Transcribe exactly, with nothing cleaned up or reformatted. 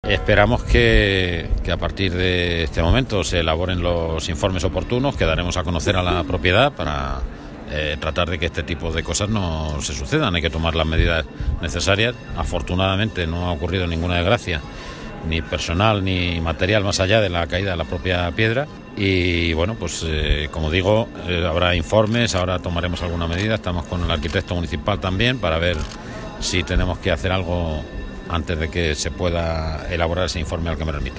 Esperamos que, que a partir de este momento se elaboren los informes oportunos que daremos a conocer a la propiedad para eh, tratar de que este tipo de cosas no se sucedan. Hay que tomar las medidas necesarias. Afortunadamente no ha ocurrido ninguna desgracia, ni personal ni material, más allá de la caída de la propia piedra. Y bueno, pues eh, como digo, eh, habrá informes, ahora tomaremos alguna medida. Estamos con el arquitecto municipal también para ver si tenemos que hacer algo antes de que se pueda elaborar ese informe al que me remito.